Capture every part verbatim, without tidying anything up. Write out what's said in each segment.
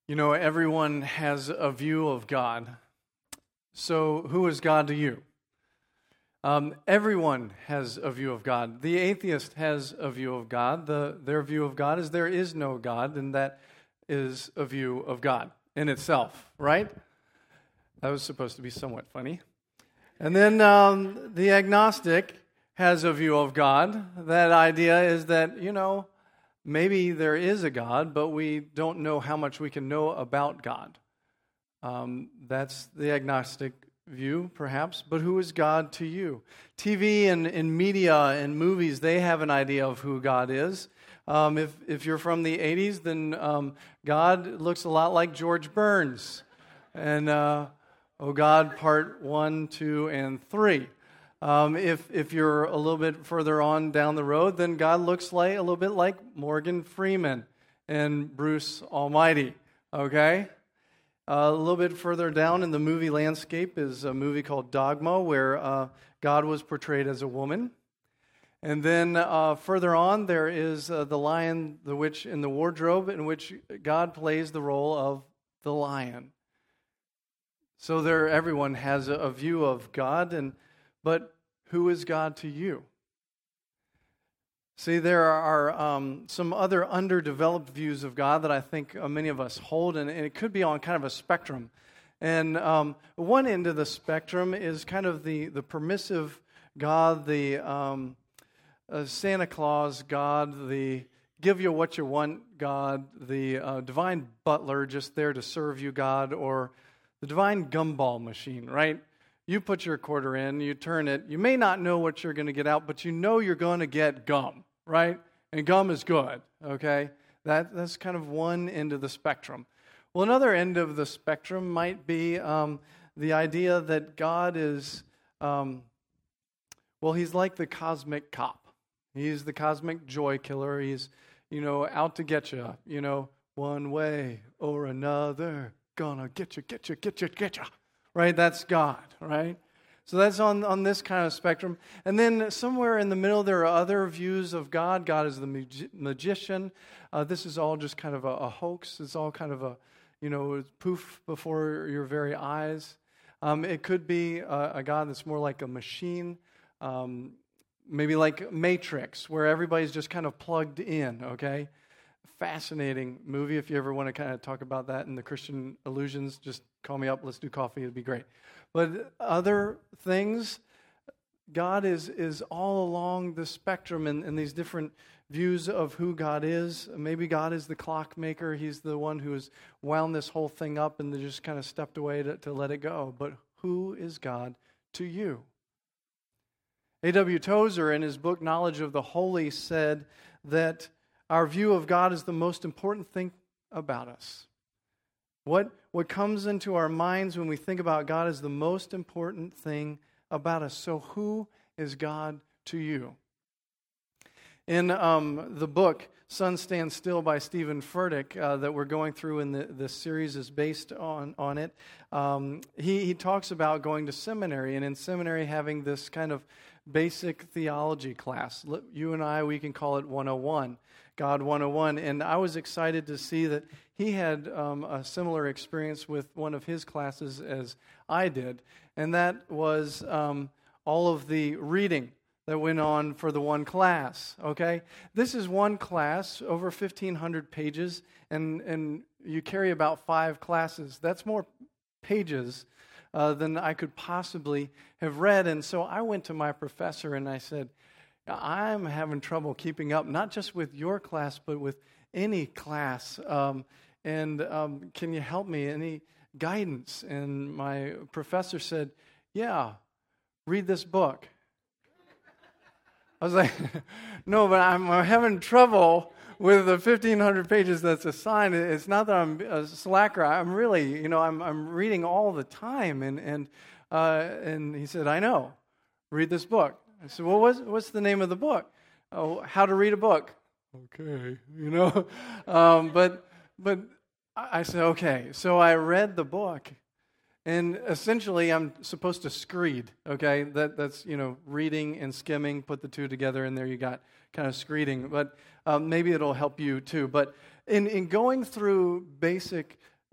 You know, everyone has a view of God. So who is God to you? Um, everyone has a view of God. The atheist has a view of God. The, their view of God is there is no God, and that is a view of God in itself, right? That was supposed to be somewhat funny. And then um, the agnostic has a view of God. That idea is that, you know, maybe there is a God, but we don't know how much we can know about God. Um, that's the agnostic view, perhaps. But who is God to you? T V and, and media and movies, they have an idea of who God is. Um, if, if you're from the eighties, then um, God looks a lot like George Burns. And, uh, Oh God, part one, two, and three. Um, if if you're a little bit further on down the road, then God looks like a little bit like Morgan Freeman and Bruce Almighty. Okay, uh, a little bit further down in the movie landscape is a movie called Dogma, where uh, God was portrayed as a woman. And then uh, further on, there is uh, the Lion, the Witch, and the Wardrobe, in which God plays the role of the lion. So there, everyone has a, a view of God, and but who is God to you? See, there are um, some other underdeveloped views of God that I think uh, many of us hold, and, and it could be on kind of a spectrum. And um, one end of the spectrum is kind of the, the permissive God, the um, uh, Santa Claus God, the give you what you want God, the uh, divine butler just there to serve you God, or the divine gumball machine, right? You put your quarter in, you turn it. You may not know what you're going to get out, but you know you're going to get gum, right? And gum is good, okay? That That's kind of one end of the spectrum. Well, another end of the spectrum might be um, the idea that God is, um, well, he's like the cosmic cop. He's the cosmic joy killer. He's, you know, out to get you, you know, one way or another. Gonna get you, get you, get you, get you. Right? That's God, right? So that's on, on this kind of spectrum. And then somewhere in the middle, there are other views of God. God is the mag- magician. Uh, this is all just kind of a, a hoax. It's all kind of a, you know, poof before your very eyes. Um, it could be a, a God that's more like a machine, um, maybe like Matrix, where everybody's just kind of plugged in, okay? Fascinating movie. If you ever want to kind of talk about that in the Christian illusions, just call me up. Let's do coffee. It'd be great. But other things, God is is all along the spectrum in, in these different views of who God is. Maybe God is the clockmaker. He's the one who has wound this whole thing up and just kind of stepped away to, to let it go. But who is God to you? A W Tozer, in his book Knowledge of the Holy, said that our view of God is the most important thing about us. What, what comes into our minds when we think about God is the most important thing about us. So who is God to you? In um, the book, Sun Stands Still by Stephen Furtick, uh, that we're going through in the, this series is based on, on it, um, he, he talks about going to seminary, and in seminary having this kind of basic theology class. You and I, we can call it one oh one. God one oh one, and I was excited to see that he had um, a similar experience with one of his classes as I did, and that was um, all of the reading that went on for the one class, okay? This is one class, over fifteen hundred pages, and, and you carry about five classes. That's more pages uh, than I could possibly have read, and so I went to my professor and I said, I'm having trouble keeping up, not just with your class, but with any class. Um, and um, can you help me? Any guidance? And my professor said, yeah, read this book. I was like, no, but I'm, I'm having trouble with the fifteen hundred pages that's assigned. It's not that I'm a slacker. I'm really, you know, I'm I'm reading all the time. And and uh, and he said, I know. Read this book. I said, well, what's, what's the name of the book? Oh, How to Read a Book. Okay, you know. Um, but but I said, okay. So I read the book, and essentially I'm supposed to screed, okay? That That's, you know, reading and skimming, put the two together, and there you got kind of screeding. But um, maybe it'll help you too. But in, in going through basic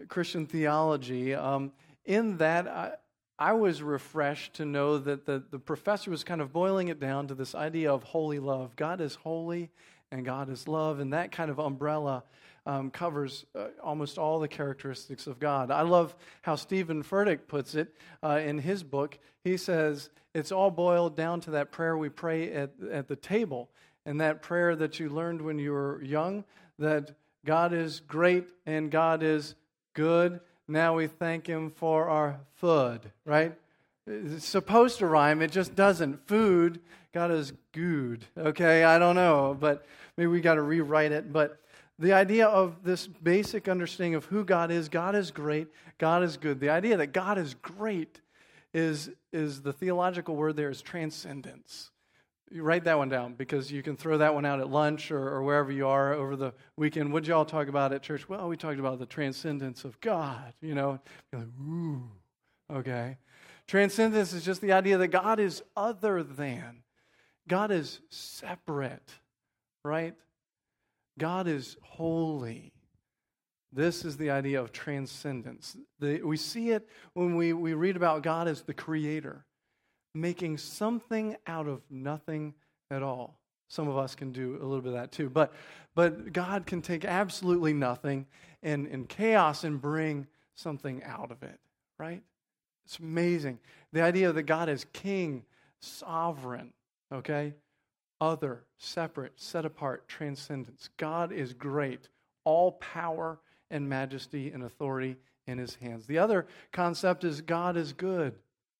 Christian theology. Um, in that, I, I was refreshed to know that the, the professor was kind of boiling it down to this idea of holy love. God is holy and God is love, and that kind of umbrella um, covers uh, almost all the characteristics of God. I love how Stephen Furtick puts it uh, in his book. He says, it's all boiled down to that prayer we pray at, at the table, and that prayer that you learned when you were young, that God is great and God is good. Now we thank Him for our food, right? It's supposed to rhyme, it just doesn't. Food, God is good, okay? I don't know, but maybe we got to rewrite it. But the idea of this basic understanding of who God is, God is great, God is good. The idea that God is great is, is the theological word there is transcendence. You write that one down because you can throw that one out at lunch or, or wherever you are over the weekend. What did y'all talk about at church? Well, we talked about the transcendence of God, you know. You're like, ooh, okay. Transcendence is just the idea that God is other than. God is separate, right? God is holy. This is the idea of transcendence. The, we see it when we, we read about God as the creator, making something out of nothing at all. Some of us can do a little bit of that too. But but God can take absolutely nothing and, and chaos and bring something out of it, right? It's amazing. The idea that God is king, sovereign, okay? Other, separate, set apart, transcendence. God is great. All power and majesty and authority in His hands. The other concept is God is good.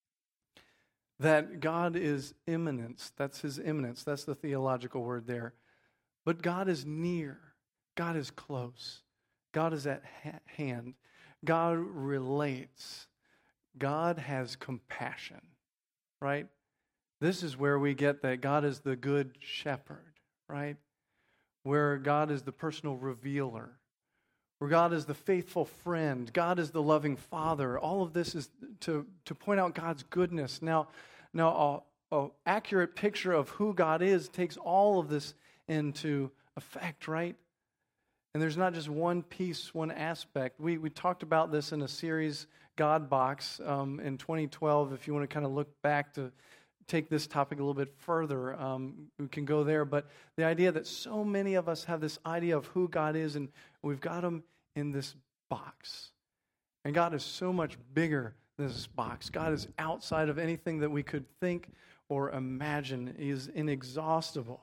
That God is immanence. That's His immanence. That's the theological word there. But God is near. God is close. God is at ha- hand. God relates. God has compassion, right? This is where we get that God is the good shepherd, right? Where God is the personal revealer. Where God is the faithful friend. God is the loving Father. All of this is to, to point out God's goodness. Now, now a, a accurate picture of who God is takes all of this into effect, right? And there's not just one piece, one aspect. We we talked about this in a series, God Box, um, in twenty twelve. If you want to kind of look back to take this topic a little bit further, um, we can go there. But the idea that so many of us have this idea of who God is, and we've got Him in this box. And God is so much bigger than this box. God is outside of anything that we could think or imagine. He is inexhaustible.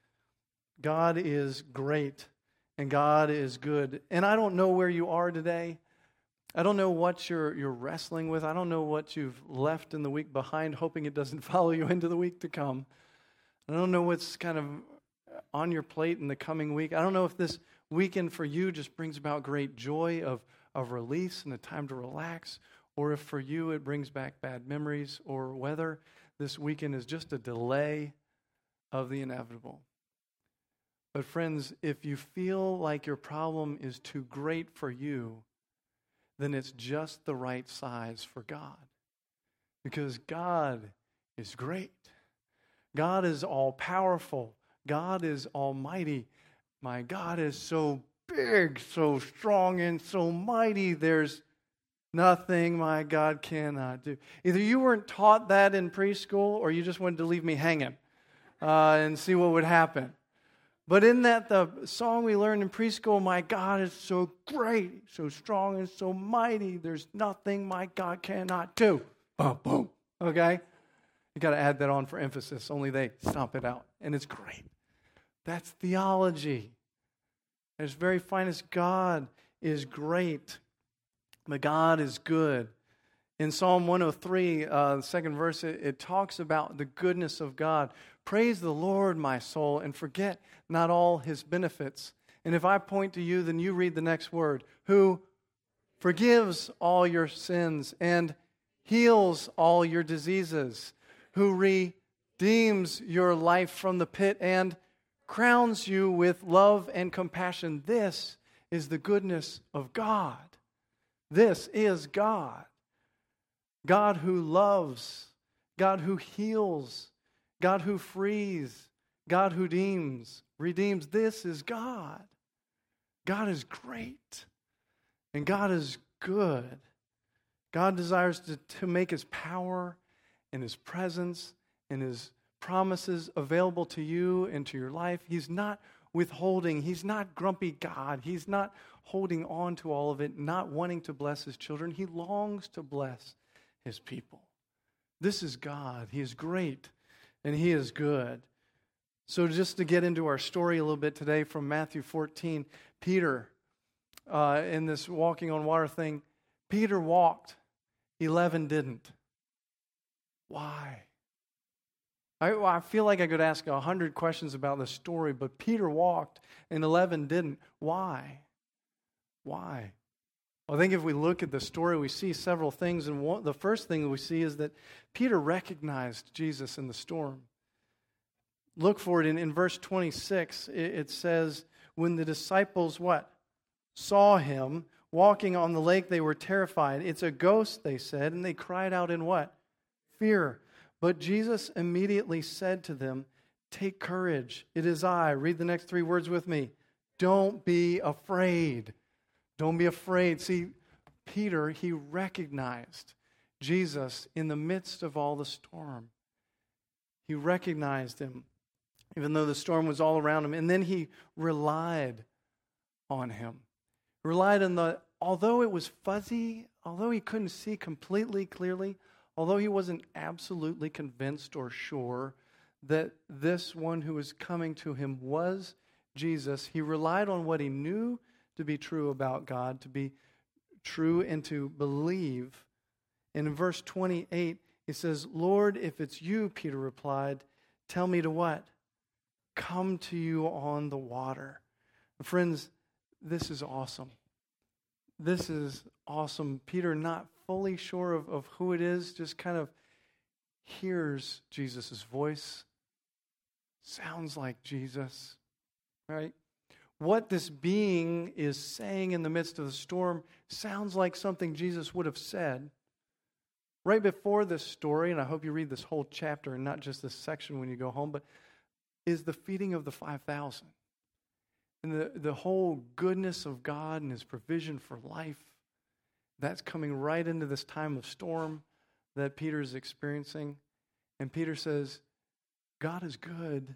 God is great, and God is good. And I don't know where you are today. I don't know what you're you're wrestling with. I don't know what you've left in the week behind, hoping it doesn't follow you into the week to come. I don't know what's kind of on your plate in the coming week. I don't know if this weekend for you just brings about great joy of, of release and a time to relax, or if for you it brings back bad memories, or whether this weekend is just a delay of the inevitable. But friends, if you feel like your problem is too great for you, then it's just the right size for God. Because God is great. God is all-powerful. God is almighty. My God is so big, so strong, and so mighty. There's nothing my God cannot do. Either you weren't taught that in preschool, or you just wanted to leave me hanging uh, and see what would happen. But in that, the song we learned in preschool, my God is so great, so strong, and so mighty. There's nothing my God cannot do. Boom, boom. Okay? You got to add that on for emphasis. Only they stomp it out. And it's great. That's theology. At its very finest, God is great. But God is good. In Psalm one oh three, uh, the second verse, it, it talks about the goodness of God. Praise the Lord, my soul, and forget not all His benefits. And if I point to you, then you read the next word. Who forgives all your sins and heals all your diseases. Who redeems your life from the pit and crowns you with love and compassion. This is the goodness of God. This is God. God who loves, God who heals, God who frees, God who redeems, redeems. This is God. God is great, and God is good. God desires to, to make His power and His presence and His promises available to you and to your life. He's not withholding. He's not grumpy God. He's not holding on to all of it, not wanting to bless His children. He longs to bless His people. This is God. He is great and He is good. So just to get into our story a little bit today from Matthew fourteen, Peter, uh, in this walking on water thing, Peter walked, eleven didn't. Why? I, I feel like I could ask a hundred questions about this story, but Peter walked and eleven didn't. Why? Why? Well, I think if we look at the story, we see several things, and one, the first thing we see is that Peter recognized Jesus in the storm. Look for it in, in verse twenty-six. It, it says, when the disciples, what? Saw Him walking on the lake, they were terrified. It's a ghost, they said, and they cried out in what? Fear. But Jesus immediately said to them, take courage, it is I. Read the next three words with me. Don't be afraid. Don't be afraid. See, Peter, he recognized Jesus in the midst of all the storm. He recognized Him, even though the storm was all around him. And then he relied on Him. Relied on the, although it was fuzzy, although he couldn't see completely clearly, although he wasn't absolutely convinced or sure that this one who was coming to him was Jesus, he relied on what he knew to be true about God, to be true and to believe. And in verse twenty-eight, it says, Lord, if it's you, Peter replied, tell me to what? Come to you on the water. Friends, this is awesome. This is awesome. Peter, not fully sure of, of who it is, just kind of hears Jesus' voice. Sounds like Jesus, right? What this being is saying in the midst of the storm sounds like something Jesus would have said. Right before this story, and I hope you read this whole chapter and not just this section when you go home, but is the feeding of the five thousand. And the, the whole goodness of God and His provision for life, that's coming right into this time of storm that Peter is experiencing. And Peter says, God is good.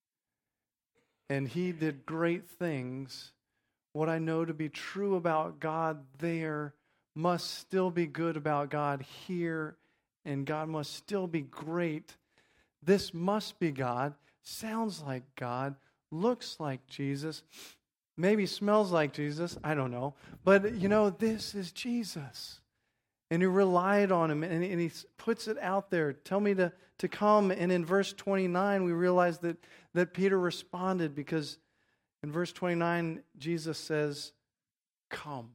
And He did great things. What I know to be true about God there must still be good about God here. And God must still be great. This must be God. Sounds like God. Looks like Jesus. Maybe smells like Jesus. I don't know. But, you know, this is Jesus. And he relied on Him. And, and he puts it out there. Tell me to, to come. And in verse twenty-nine, we realize that, that Peter responded. Because in verse twenty-nine, Jesus says, come.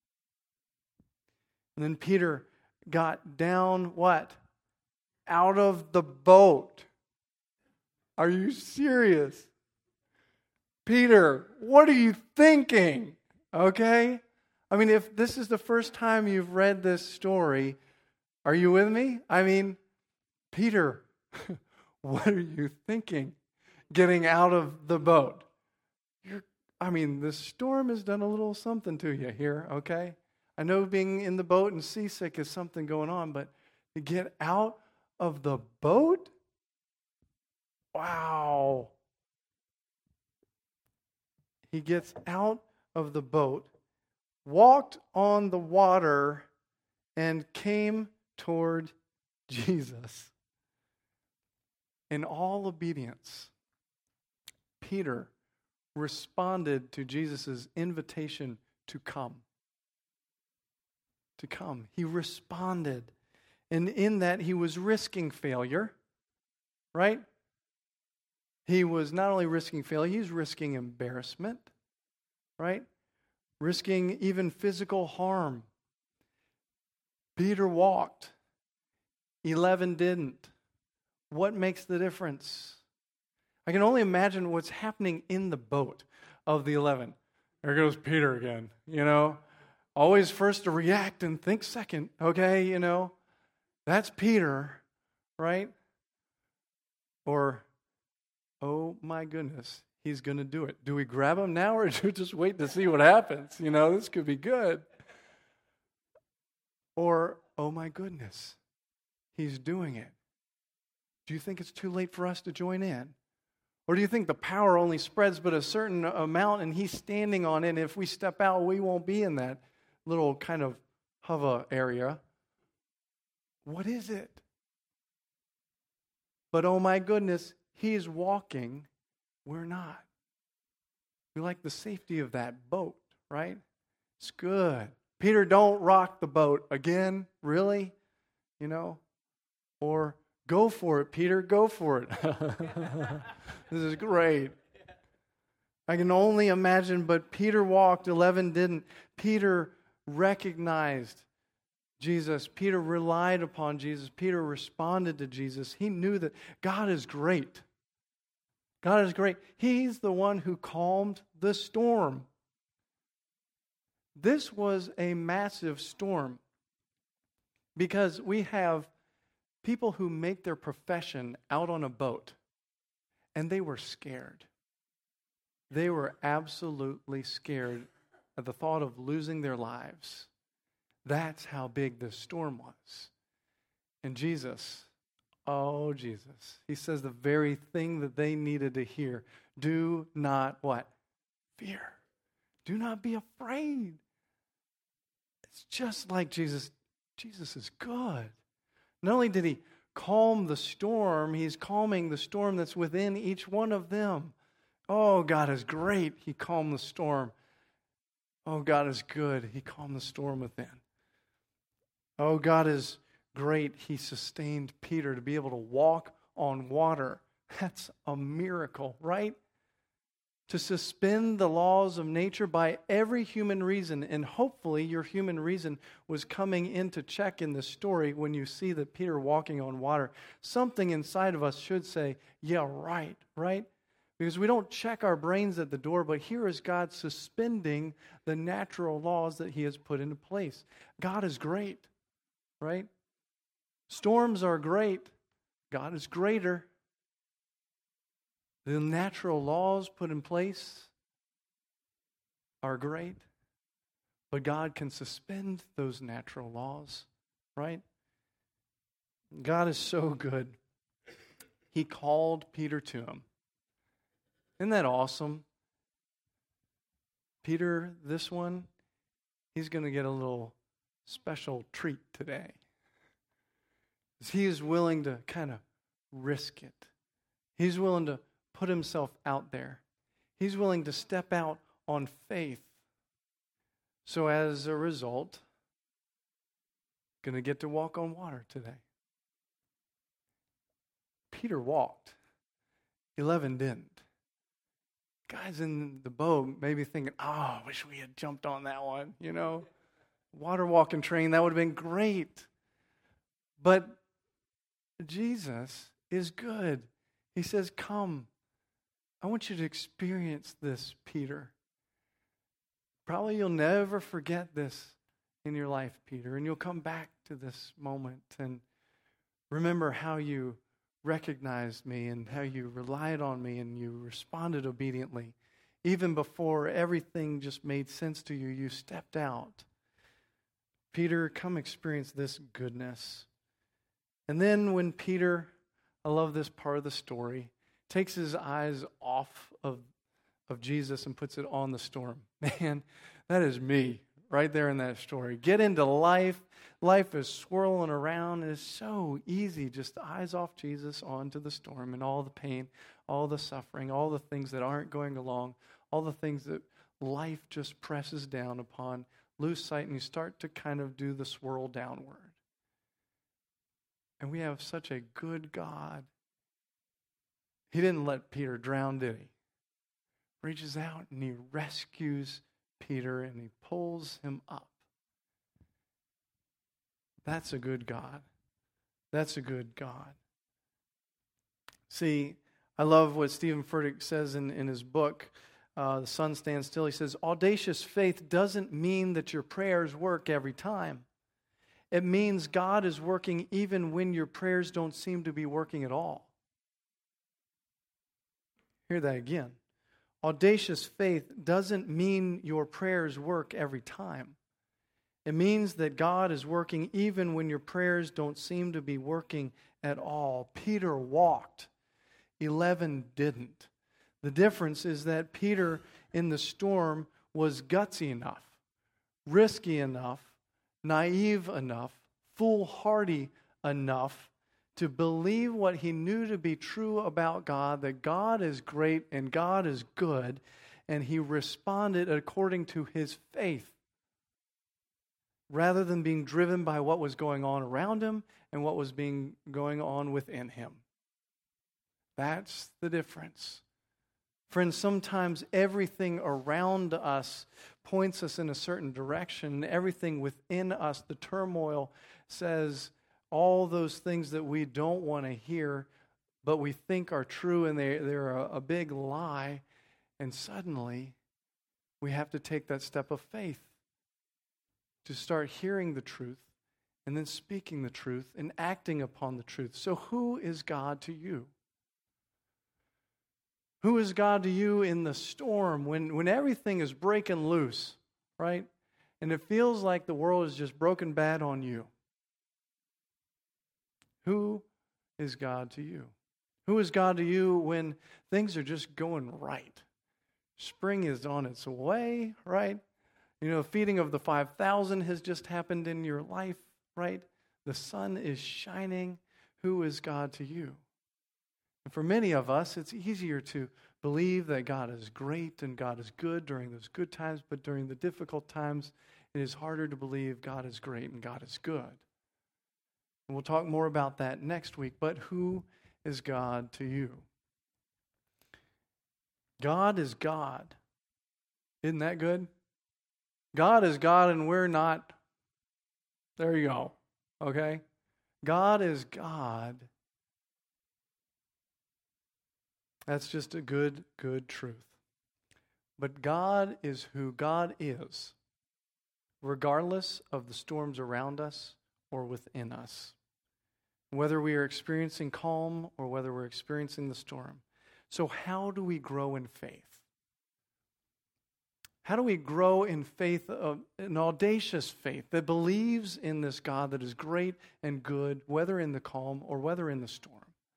And then Peter got down, what? Out of the boat. Are you serious? Peter, what are you thinking? Okay? I mean, if this is the first time you've read this story, are you with me? I mean, Peter, what are you thinking? Getting out of the boat. You're, I mean, the storm has done a little something to you here, okay? I know being in the boat and seasick is something going on, but to get out of the boat? Wow. He gets out of the boat, walked on the water, and came toward Jesus. In all obedience, Peter responded to Jesus' invitation to come. To come. He responded. And in that, he was risking failure, right? He was not only risking failure, he was risking embarrassment, right? Risking even physical harm. Peter walked. Eleven didn't. What makes the difference? I can only imagine what's happening in the boat of the eleven. There goes Peter again, you know. Always first to react and think second, okay, you know. That's Peter, right? Or, oh my goodness, he's going to do it. Do we grab him now or do we just wait to see what happens? You know, this could be good. Or, oh my goodness, he's doing it. Do you think it's too late for us to join in? Or do you think the power only spreads but a certain amount and he's standing on it, and if we step out, we won't be in that little kind of hover area? What is it? But oh my goodness, he's walking, we're not. We like the safety of that boat, right? It's good. Peter, don't rock the boat again, really? You know? Or go for it, Peter, go for it. This is great. I can only imagine, but Peter walked, eleven didn't. Peter recognized Jesus. Peter relied upon Jesus. Peter responded to Jesus. He knew that God is great. God is great. He's the one who calmed the storm. This was a massive storm because we have people who make their profession out on a boat, and they were scared. They were absolutely scared at the thought of losing their lives. That's how big this storm was. And Jesus, oh Jesus, he says the very thing that they needed to hear. Do not what? Fear. Do not be afraid. It's just like Jesus. Jesus is good. Not only did he calm the storm, he's calming the storm that's within each one of them. Oh, God is great. He calmed the storm. Oh, God is good. He calmed the storm within. Oh, God is great. He sustained Peter to be able to walk on water. That's a miracle, right? To suspend the laws of nature by every human reason. And hopefully your human reason was coming into check in this story when you see that Peter walking on water. Something inside of us should say, yeah, right, right? Because we don't check our brains at the door, but here is God suspending the natural laws that he has put into place. God is great, right? Storms are great. God is greater. The natural laws put in place are great, but God can suspend those natural laws, right? God is so good. He called Peter to him. Isn't that awesome? Peter, this one, he's going to get a little special treat today. He is willing to kind of risk it. He's willing to put himself out there. He's willing to step out on faith. So as a result, going to get to walk on water today. Peter walked. Eleven didn't. Guys in the boat maybe thinking, oh, I wish we had jumped on that one, you know. Water walking train, that would have been great. But Jesus is good. He says, come. I want you to experience this, Peter. Probably you'll never forget this in your life, Peter, and you'll come back to this moment and remember how you recognized me and how you relied on me and you responded obediently. Even before everything just made sense to you, you stepped out. Peter, come experience this goodness. And then when Peter, I love this part of the story, takes his eyes off of, of Jesus and puts it on the storm. Man, that is me right there in that story. Get into life. Life is swirling around. And it's so easy. Just eyes off Jesus onto the storm and all the pain, all the suffering, all the things that aren't going along, all the things that life just presses down upon. Lose sight and you start to kind of do the swirl downward. And we have such a good God. He didn't let Peter drown, did he? Reaches out and he rescues Peter and he pulls him up. That's a good God. That's a good God. See, I love what Stephen Furtick says in, in his book, uh, The Sun Stands Still. He says, audacious faith doesn't mean that your prayers work every time. It means God is working even when your prayers don't seem to be working at all. Hear that again. Audacious faith doesn't mean your prayers work every time. It means that God is working even when your prayers don't seem to be working at all. Peter walked. Eleven didn't. The difference is that Peter in the storm was gutsy enough, risky enough, naive enough, foolhardy enough to believe what he knew to be true about God, that God is great and God is good, and he responded according to his faith, rather than being driven by what was going on around him and what was being going on within him. That's the difference. Friends, sometimes everything around us points us in a certain direction. Everything within us, the turmoil, says all those things that we don't want to hear, but we think are true, and they, they're a, a big lie. And suddenly, we have to take that step of faith to start hearing the truth and then speaking the truth and acting upon the truth. So who is God to you? Who is God to you in the storm when, when everything is breaking loose, right? And it feels like the world is just broken bad on you. Who is God to you? Who is God to you when things are just going right? Spring is on its way, right? You know, feeding of the five thousand has just happened in your life, right? The sun is shining. Who is God to you? And for many of us, it's easier to believe that God is great and God is good during those good times, but during the difficult times, it is harder to believe God is great and God is good. And we'll talk more about that next week, but who is God to you? God is God. Isn't that good? God is God and we're not. There you go. Okay? God is God. That's just a good, good truth. But God is who God is, regardless of the storms around us or within us. Whether we are experiencing calm or whether we're experiencing the storm. So how do we grow in faith? How do we grow in faith, uh, an audacious faith that believes in this God that is great and good, whether in the calm or whether in the storm?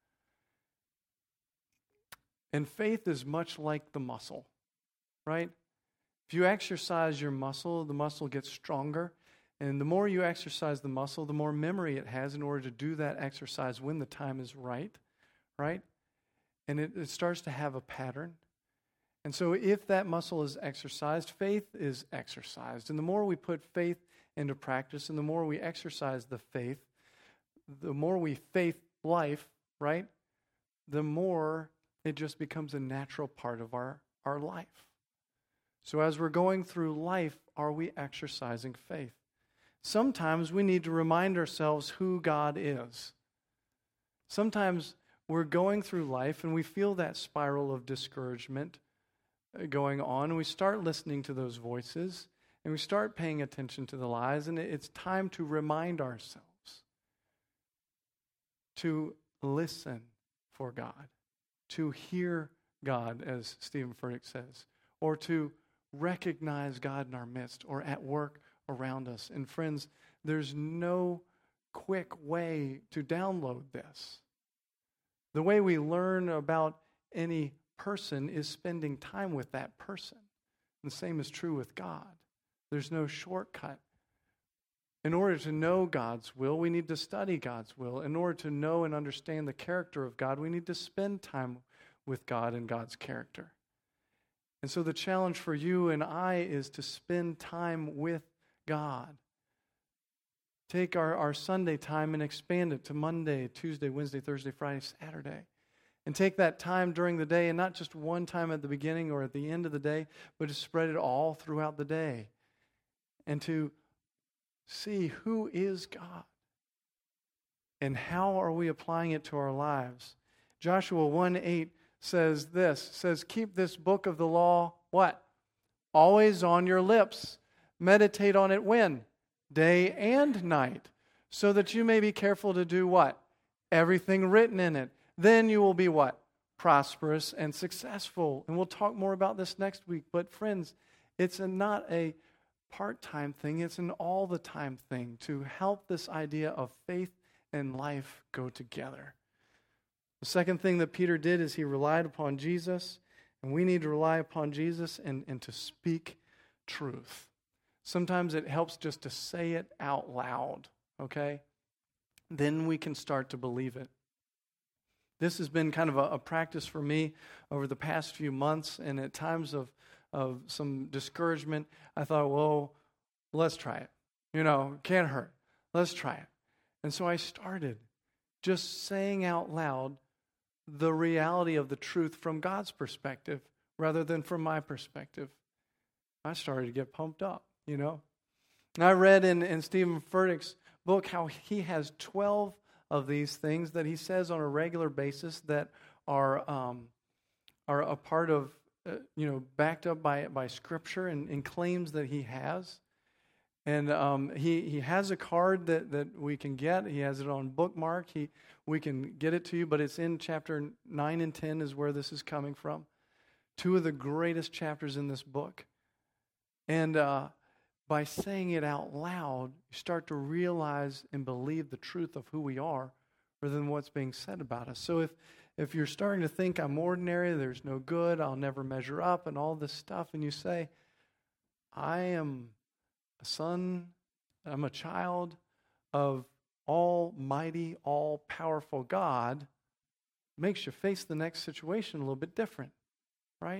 And faith is much like the muscle, right? If you exercise your muscle, the muscle gets stronger. And the more you exercise the muscle, the more memory it has in order to do that exercise when the time is right, right? And it, it starts to have a pattern. And so if that muscle is exercised, faith is exercised. And the more we put faith into practice and the more we exercise the faith, the more we faith life, right? The more it just becomes a natural part of our, our life. So as we're going through life, are we exercising faith? Sometimes we need to remind ourselves who God is. Sometimes we're going through life and we feel that spiral of discouragement going on, and we start listening to those voices, and we start paying attention to the lies, and it's time to remind ourselves to listen for God, to hear God, as Stephen Furtick says, or to recognize God in our midst or at work around us. And friends, there's no quick way to download this. The way we learn about any person is spending time with that person. And the same is true with God. There's no shortcut. In order to know God's will, we need to study God's will. In order to know and understand the character of God, we need to spend time with God and God's character. And so the challenge for you and I is to spend time with God. Take our, our Sunday time and expand it to Monday, Tuesday, Wednesday, Thursday, Friday, Saturday. And take that time during the day, and not just one time at the beginning or at the end of the day, but to spread it all throughout the day. And to see who is God. And how are we applying it to our lives? Joshua one eight says this, says, keep this book of the law, what? Always on your lips. Meditate on it when? Day and night. So that you may be careful to do what? Everything written in it. Then you will be what? Prosperous and successful. And we'll talk more about this next week. But friends, it's a, not a part-time thing. It's an all-the-time thing to help this idea of faith and life go together. The second thing that Peter did is he relied upon Jesus, and we need to rely upon Jesus and, and to speak truth. Sometimes it helps just to say it out loud, okay? Then we can start to believe it. This has been kind of a, a practice for me over the past few months, and at times of, of some discouragement, I thought, well, let's try it. You know, can't hurt. Let's try it. And so I started just saying out loud the reality of the truth from God's perspective rather than from my perspective. I started to get pumped up, you know. And I read in, in Stephen Furtick's book how he has twelve of these things that he says on a regular basis that are um, are a part of, uh, you know, backed up by by Scripture and, and claims that he has. And um, he he has a card that, that we can get. He has it on bookmark. He we can get it to you, but it's in chapter nine and ten is where this is coming from. Two of the greatest chapters in this book. And uh, by saying it out loud, you start to realize and believe the truth of who we are rather than what's being said about us. So if, if you're starting to think I'm ordinary, there's no good, I'll never measure up, and all this stuff, and you say, I am a son, I'm a child of almighty, all-powerful God, makes you face the next situation a little bit different, right?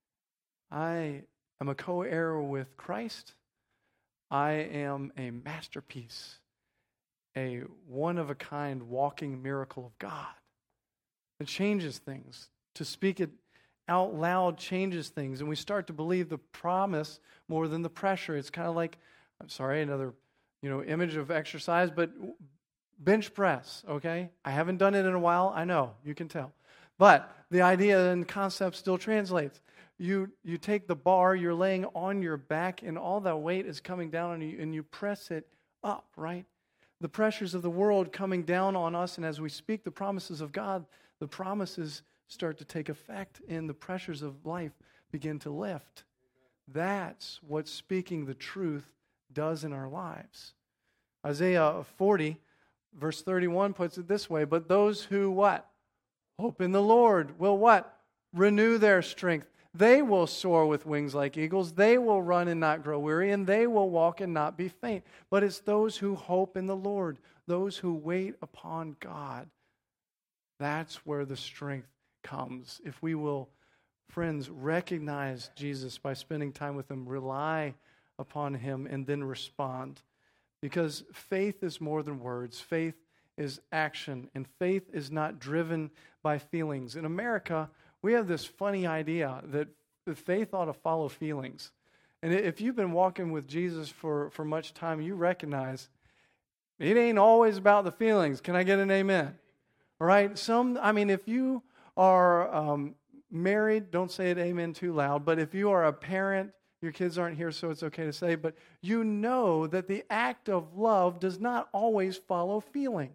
I am a co-heir with Christ. I am a masterpiece, a one-of-a-kind walking miracle of God. It changes things. To speak it out loud changes things, and we start to believe the promise more than the pressure. It's kind of like, I'm sorry, another you know image of exercise, but bench press, okay? I haven't done it in a while, I know, you can tell. But the idea and concept still translates. You you take the bar, you're laying on your back, and all that weight is coming down on you, and you press it up, right? The pressures of the world coming down on us, and as we speak the promises of God, the promises start to take effect, and the pressures of life begin to lift. That's what speaking the truth does in our lives. Isaiah forty, verse thirty-one puts it this way, but those who what? Hope in the Lord will what? Renew their strength. They will soar with wings like eagles. They will run and not grow weary, and they will walk and not be faint. But it's those who hope in the Lord, those who wait upon God. That's where the strength comes. If we will, friends, recognize Jesus by spending time with Him, rely upon Him, and then respond. Because faith is more than words. Faith is action, and faith is not driven by feelings. In America, we have this funny idea that faith ought to follow feelings. And if you've been walking with Jesus for, for much time, you recognize it ain't always about the feelings. Can I get an amen? All right? Some, I mean, if you are um, married, don't say it amen too loud, but if you are a parent, your kids aren't here, so it's okay to say, but you know that the act of love does not always follow feeling.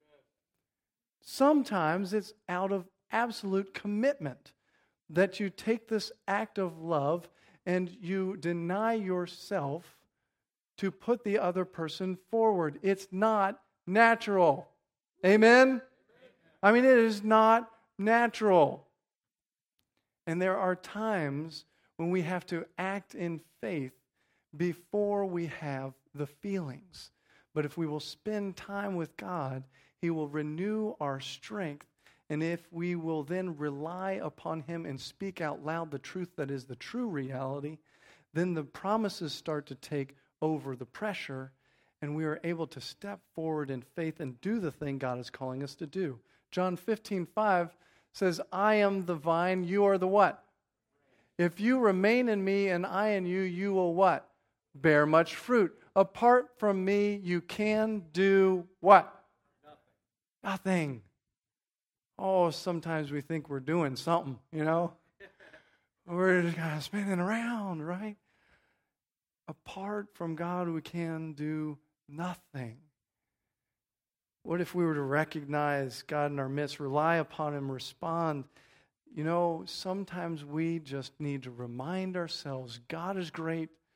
Sometimes it's out of absolute commitment that you take this act of love and you deny yourself to put the other person forward. It's not natural. Amen? I mean, it is not natural. And there are times when we have to act in faith before we have the feelings. But if we will spend time with God, He will renew our strength. And if we will then rely upon Him and speak out loud the truth that is the true reality, then the promises start to take over the pressure, and we are able to step forward in faith and do the thing God is calling us to do. John fifteen five says, I am the vine, you are the what? If you remain in me and I in you, you will what? Bear much fruit. Apart from me, you can do what? Nothing. Nothing. Oh, sometimes we think we're doing something, you know? We're just kind of spinning around, right? Apart from God, we can do nothing. What if we were to recognize God in our midst, rely upon Him, respond? You know, sometimes we just need to remind ourselves God is great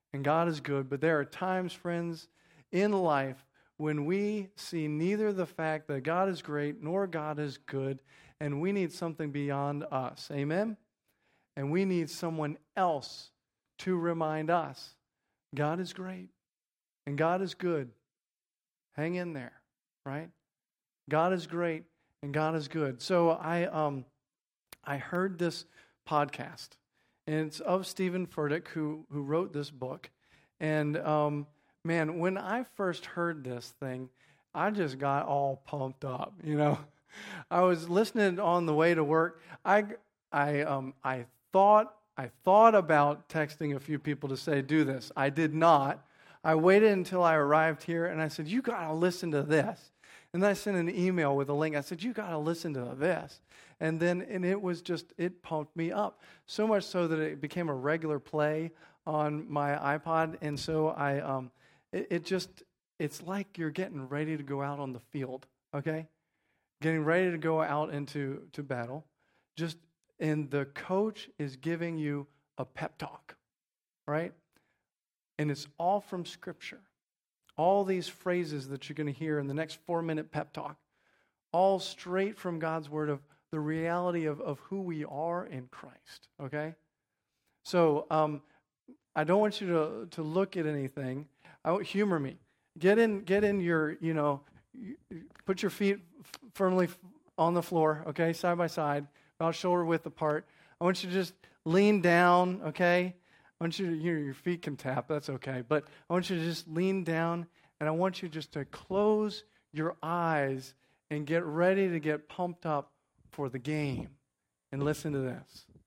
and God is good. But there are times, friends, in life when we see neither the fact that God is great nor God is good, and we need something beyond us. Amen? And we need someone else to remind us God is great and God is good. Hang in there, right? God is great and God is good. So I um I heard this podcast, and it's of Stephen Furtick, who who wrote this book. And um man, when I first heard this thing, I just got all pumped up, you know. I was listening on the way to work. I I um I thought I thought about texting a few people to say, do this. I did not. I waited until I arrived here, and I said, you got to listen to this. And then I sent an email with a link. I said, you got to listen to this. And then, and it was just, it pumped me up. So much so that it became a regular play on my iPod. And so I, um, it, it just, it's like you're getting ready to go out on the field, okay? Getting ready to go out into to battle. Just, and the coach is giving you a pep talk, right? And it's all from Scripture. All these phrases that you're going to hear in the next four-minute pep talk, all straight from God's Word of the reality of, of who we are in Christ, okay? So um, I don't want you to, to look at anything. I, humor me. Get in, get in your, you know, put your feet firmly on the floor, okay, side by side, about shoulder width apart. I want you to just lean down, okay? I want you to, you know, your feet can tap, that's okay. But I want you to just lean down, and I want you just to close your eyes and get ready to get pumped up for the game. And listen to this.